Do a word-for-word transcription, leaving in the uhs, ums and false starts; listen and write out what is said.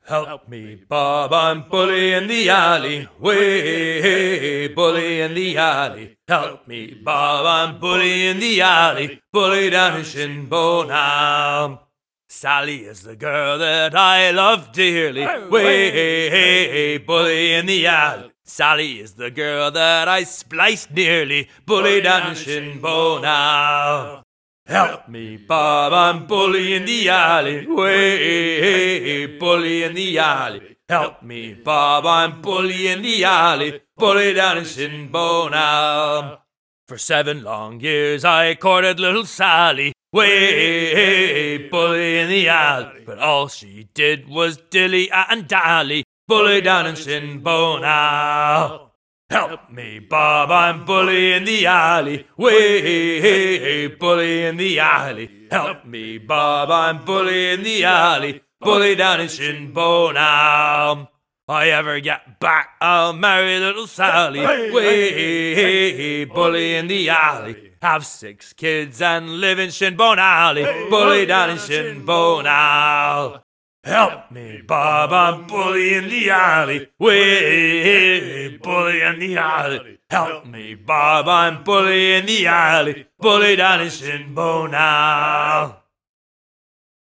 Help me, Bob, I'm bully in the alley. Way, bully in the alley. Help me, Bob, I'm bully in the alley. Bully down in Shinbone now. Sally is the girl that I love dearly. Way, bully in the alley. Sally is the girl that I spliced nearly. Bully down in Shinbone now. Help me, Bob, I'm bully in the alley. Way, bully in the alley. Help me, Bob, I'm bully in the alley. Bully down in Shinbone now. For seven long years I courted little Sally. Way, bully in the alley. But all she did was dilly and dally. Bully down in Shinbone now. Help me, Bob, I'm bully in the alley. Way, bully in the alley. Help me, Bob, I'm bully in the alley. Bully down in Shinbone now. I ever get back, I'll marry little Sally. Way, bully in the alley. Have six kids and live in Shinbone Alley. Bully down in Shinbone now. Help me, Bob, I'm bully in the alley. Way, bully in the alley. Help me, Bob, I'm bully in the alley. Bully down in Shinbone now.